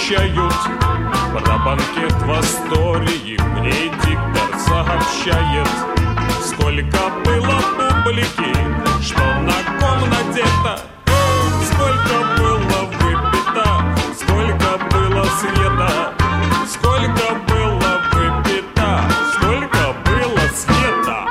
прощают. Про банкет в Астории мне диктор сообщает. Сколько было публики, что на ком надето, сколько было выпито, сколько было света, сколько было выпито, сколько было света.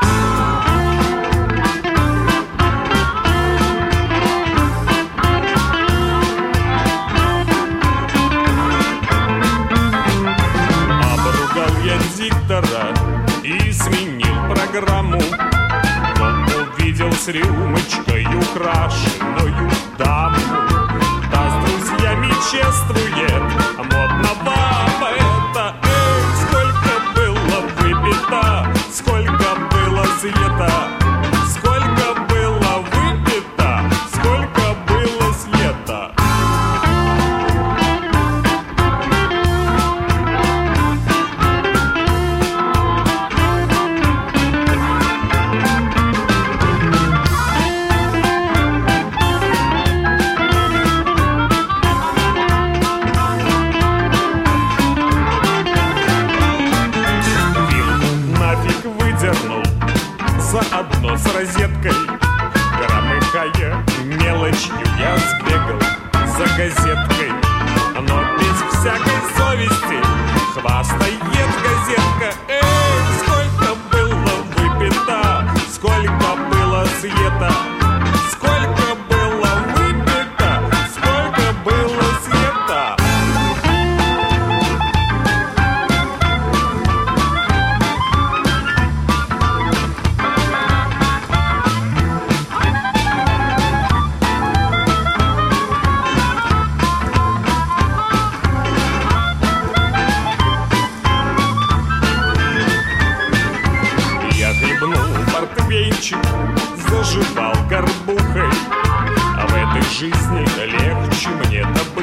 Обругал я диктора и сменил программу, но увидел с рюмочкой украшенную даму. Та с друзьями чествует модного поэта. Сколько было выпито, сколько было света, сколько было выпито, сколько было света. Заодно с розеткой, громыхая мелочью, я сбегал за газеткой. Но без всякой совести хвастает газетка. Сколько было выпито, сколько было света, сколько было выпито, сколько было света. Портвейнчик заживал горбухой, а в этой жизни легче мне добыть.